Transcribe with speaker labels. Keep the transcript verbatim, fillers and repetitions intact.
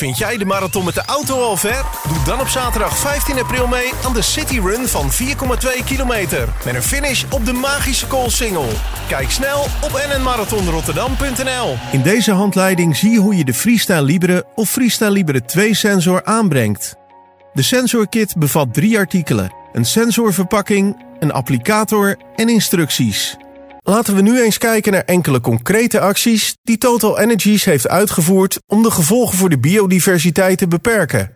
Speaker 1: vind jij de marathon met de auto al ver? Doe dan op zaterdag vijftien april mee aan de City Run van vier komma twee kilometer. Met een finish op de magische Koolsingel. Kijk snel op n n marathon rotterdam punt n l. In deze handleiding zie je hoe je de Freestyle Libre of Freestyle Libre twee sensor aanbrengt. De sensorkit bevat drie artikelen. Een sensorverpakking, een applicator en instructies. Laten we nu eens kijken naar enkele concrete acties die Total Energies heeft uitgevoerd om de gevolgen voor de biodiversiteit te beperken.